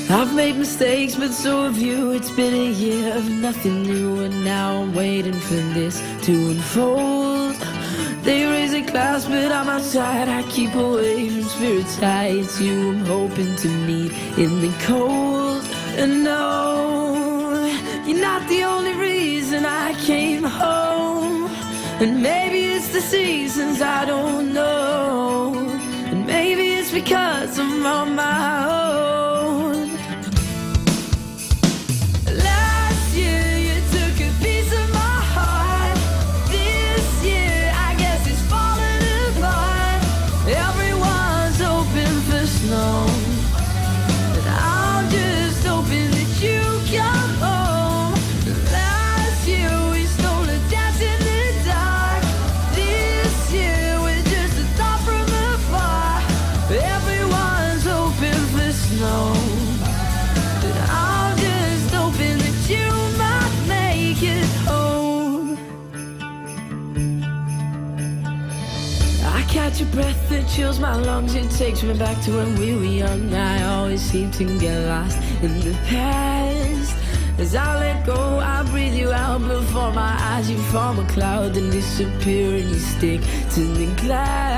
I've made mistakes, but so have you. It's been a year of nothing new, and now I'm waiting for this to unfold. They raise a glass, but I'm outside. I keep away from spirits high. It's you I'm hoping to meet in the cold. And no, you're not the only reason I came home. And maybe it's the seasons, I don't know. And maybe it's because I'm on my own. Catch a breath that chills my lungs. It takes me back to when we were young. I always seem to get lost in the past. As I let go, I breathe you out. Before my eyes you form a cloud and disappear, and you stick to the glass.